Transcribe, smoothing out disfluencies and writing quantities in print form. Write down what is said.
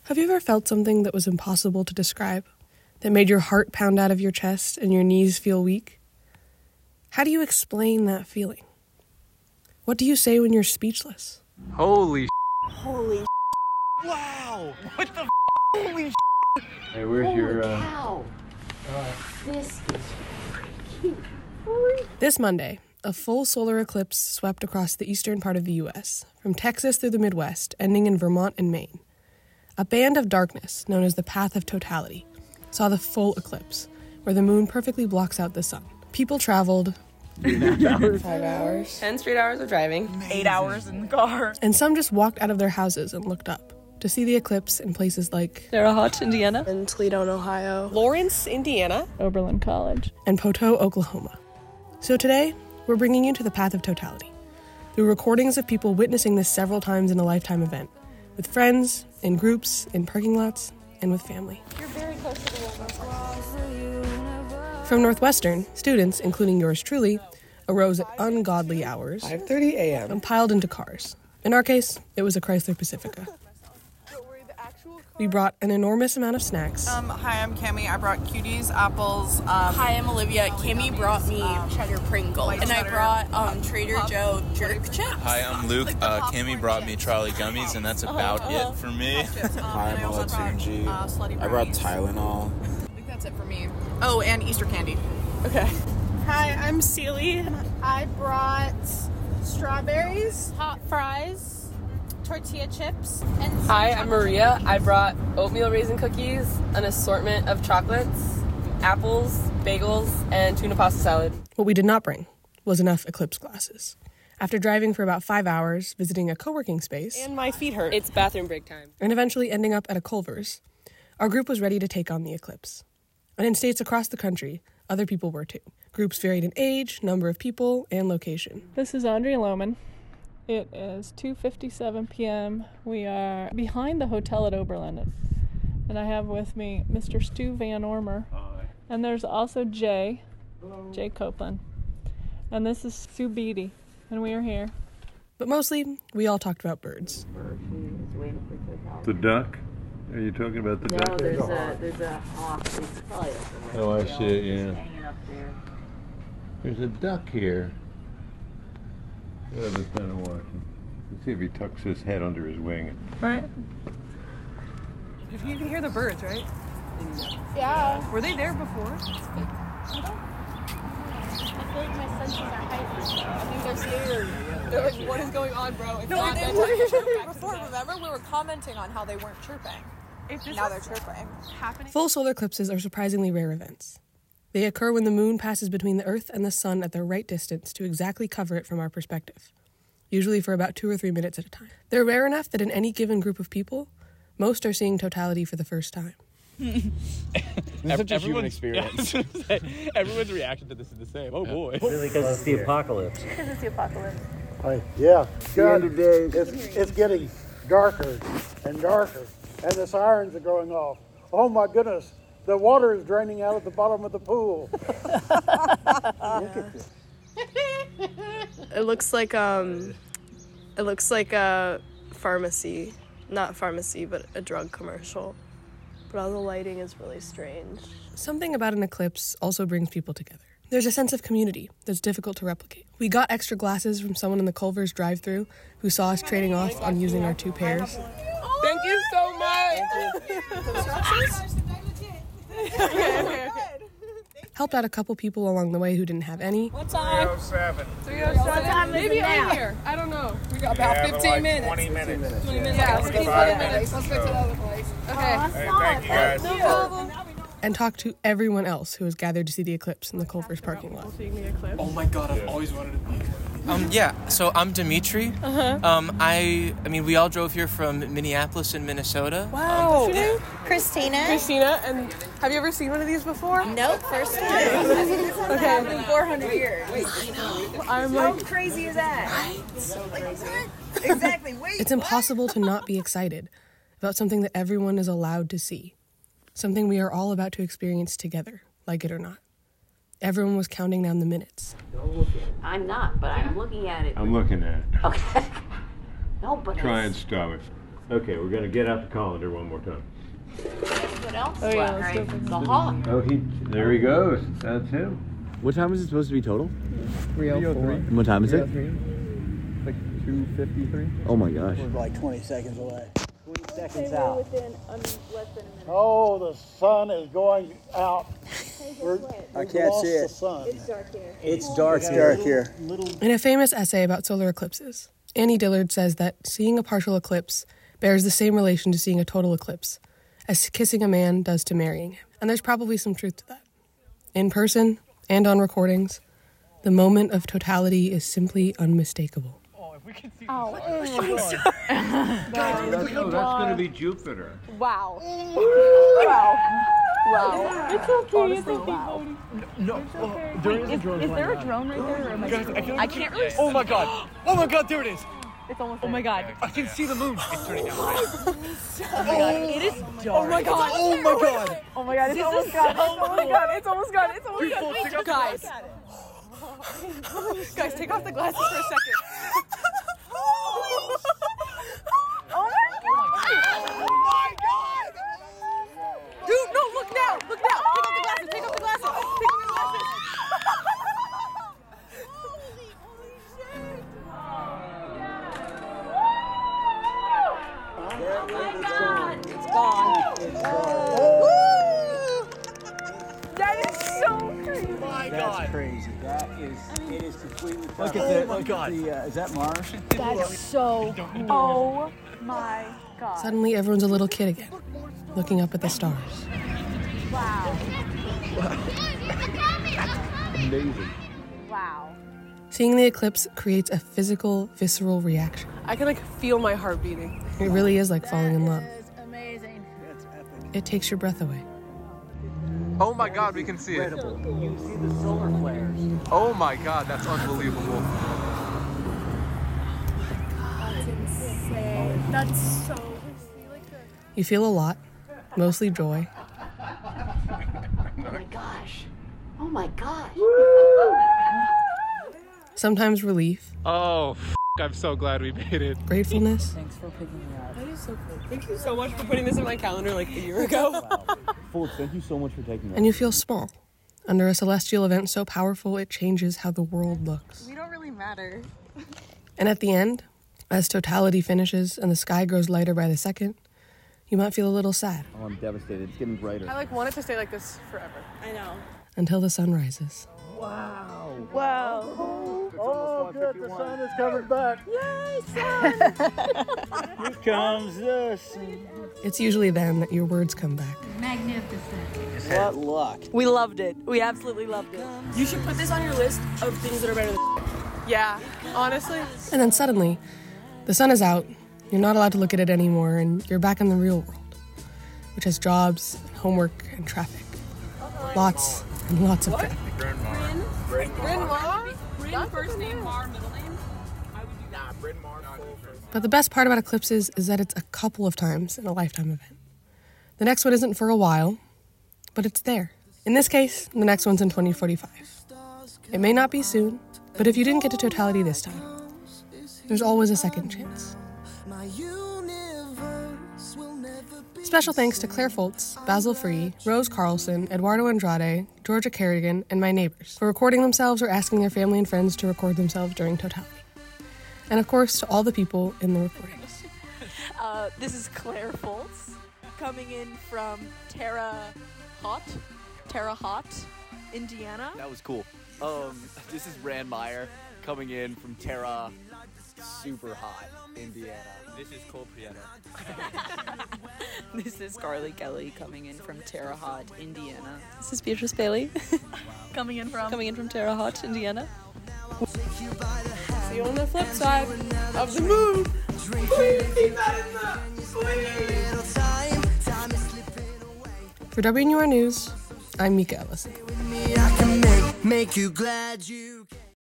Have you ever felt something that was impossible to describe? That made your heart pound out of your chest and your knees feel weak? How do you explain that feeling? What do you say when you're speechless? Holy Holy wow! What the holy Hey, where's your cow. This is freaking This Monday, a full solar eclipse swept across the eastern part of the U.S., from Texas through the Midwest, ending in Vermont and Maine. A band of darkness, known as the Path of Totality, saw the full eclipse, where the moon perfectly blocks out the sun. People traveled 5 hours. 10 straight hours of driving. 8 hours in the car. and some just walked out of their houses and looked up to see the eclipse in places like Terre Haute, Indiana. In Toledo, Ohio. Lawrence, Indiana. Oberlin College. and Poteau, Oklahoma. So today, we're bringing you to the Path of Totality, through recordings of people witnessing this several times in a lifetime event, with friends, in groups, in parking lots, and with family. You're very close to the wall. From Northwestern, students, including yours truly, arose at ungodly hours 5:30 a.m. and piled into cars. In our case, it was a Chrysler Pacifica. We brought an enormous amount of snacks. Hi, I'm Cami. I brought cuties, apples. Hi, I'm Olivia. Cami brought me cheddar Pringles. And I brought Trader Joe jerk chips. Hi, I'm Luke. Cami brought me Charlie Gummies, and that's about it for me. Hi, I'm Olatunji. I brought Tylenol. I think that's it for me. Oh, and Easter candy. Okay. Hi, I'm Celie. I brought strawberries, hot fries, tortilla chips, and Hi, I'm Maria. I brought oatmeal raisin cookies, an assortment of chocolates, apples, bagels, and tuna pasta salad. What we did not bring was enough eclipse glasses. After driving for about 5 hours, visiting a co-working space, And my feet hurt. It's bathroom break time. and eventually ending up at a Culver's, our group was ready to take on the eclipse. And in states across the country, other people were too. Groups varied in age, number of people, and location. This is Andrea Lohman. It is 2:57 p.m. We are behind the hotel at Oberlin. And I have with me Mr. Stu Van Ormer. Hi. And there's also Jay Copeland. And this is Sue Beatty. And we are here. But mostly, we all talked about birds. The duck? Are you talking about the duck? No, there's a hawk. It's probably up in Oh, I see it, yeah. hanging up there. There's a duck here. Yeah, that's not watching. Let's see if he tucks his head under his wing. Right? You can hear the birds, right? yeah. Were they there before? I feel like my senses are heightened. I think they're scared. They're like, what is going on, bro? It's No, not they bedtime. were before. Remember, we were commenting on how they weren't chirping. Now they're chirping. Happening. Full solar eclipses are surprisingly rare events. They occur when the moon passes between the Earth and the sun at the right distance to exactly cover it from our perspective, usually for about 2 or 3 minutes at a time. They're rare enough that in any given group of people, most are seeing totality for the first time. This is such a human experience. Everyone's reaction to this is the same. Oh boy. Really, because it's the apocalypse. Because it's the apocalypse. Yeah, God, it's getting darker and darker, and the sirens are going off. Oh my goodness, the water is draining out at the bottom of the pool. Look at this. It looks like a pharmacy. Not pharmacy, but a drug commercial. But all the lighting is really strange. Something about an eclipse also brings people together. There's a sense of community that's difficult to replicate. We got extra glasses from someone in the Culver's drive-thru who saw us trading off on using our 2 pairs. Thank you so much. Okay. Helped out a couple people along the way who didn't have any. What time? 307. 307. Maybe earlier. I don't know. We got about 15 minutes. 20 minutes. 20 minutes. Yeah, let's get 20 minutes. Let's get to the other place. Okay. Hey, thank you guys. No problem. And talked to everyone else who was gathered to see the eclipse in the Culver's parking lot. Oh my god, I've always wanted to be. So I'm Dimitri. I mean, we all drove here from Minneapolis and Minnesota. Wow. Christina. And have you ever seen one of these before? Nope, first time. Okay. In 400 years. Wait, I'm how like, crazy is that? So crazy. Exactly. Wait. It's impossible to not be excited about something that everyone is allowed to see. Something we are all about to experience together, like it or not. Everyone was counting down the minutes. Don't look at it. I'm not, but I'm looking at it. I'm looking at it. Okay. No, but Try and stop it. Okay, we're gonna get out the colander one more time. What else? Oh, yeah, let's go. The hawk. Oh, there he goes. That's him. What time is it supposed to be total? 3:04. And what time is it? Like 2:53. Oh my gosh. We're like 20 seconds away. 20 seconds We're out. within less than a minute. Oh, the sun is going out. I can't see it. The sun. It's dark here. It's dark here. In a famous essay about solar eclipses, Annie Dillard says that seeing a partial eclipse bears the same relation to seeing a total eclipse as kissing a man does to marrying him. And there's probably some truth to that. In person and on recordings, the moment of totality is simply unmistakable. Oh, That's gonna be Jupiter. Wow. wow. It's okay. Honestly, it's okay. No, there is a drone. Is there a drone right there? Or am I I can't really see. Oh my god! Oh my god! There it is! It's almost Oh my god. I can see the moon. It's turning out. Oh my god. It is dark. Oh my god! Oh my god! Oh my god, it's almost gone. It's almost gone. It's almost gone. It's almost gone. Wait, Wait, guys. Guys, take off the glasses for a second. Oh my god! Dude, no, look now! Look now! Take off the glasses! Take off the glasses! Take off the glasses! It's gone. That is so crazy. My That's god! crazy. It is completely Look covered. at that! Oh my god! Is that Mars? That's so. Oh my god. Suddenly, everyone's a little kid again, looking up at the stars. Wow. Amazing. Wow. Seeing the eclipse creates a physical, visceral reaction. I can feel my heart beating. It really is like falling in love. Amazing. It takes your breath away. Oh my god! We can see it. You can see the solar flares. Oh my god! That's unbelievable. That's insane. That's so. You feel a lot, mostly joy, Oh my gosh. Oh my gosh. sometimes relief, Oh, I'm so glad we made it. gratefulness, Thanks for picking me up. That is so cool. Thank you so much for putting this in my calendar like a year ago. Fultz, thank you so much for taking that. and you feel small under a celestial event so powerful it changes how the world looks. We don't really matter. And at the end, as totality finishes and the sky grows lighter by the second, you might feel a little sad Oh, I'm devastated. It's getting brighter. I want it to stay like this forever. I know. until the sun rises. Wow. Wow. Oh, good. The sun is coming back. Yay, Here comes the sun. It's usually then that your words come back. Magnificent. What luck. We loved it. We absolutely loved it. You should put this on your list of things that are better than Yeah, honestly. And then suddenly, the sun is out, you're not allowed to look at it anymore, and you're back in the real world, which has jobs, and homework, and traffic. Lots and lots of traffic. Bryn first name, Mar middle name? I would do that. Bryn Mar But the best part about eclipses is that it's a couple of times in a lifetime event. The next one isn't for a while, but it's there. In this case, the next one's in 2045. It may not be soon, but if you didn't get to totality this time, there's always a second chance. Special thanks to Claire Fultz, Basil Free, Rose Carlson, Eduardo Andrade, Georgia Kerrigan, and my neighbors for recording themselves or asking their family and friends to record themselves during totality. And of course, to all the people in the recordings. This is Claire Fultz coming in from Terre Haute, Indiana. That was cool. This is Rand Meyer coming in from Terra Super Hot, Indiana. This is Cole Prieto. This is Carly Kelly coming in from Terre Haute, Indiana. This is Beatrice Bailey coming in from Terre Haute, Indiana. See you on the flip side of the moon. Please keep that in For WNUR News, I'm Mika Ellison. Make you glad you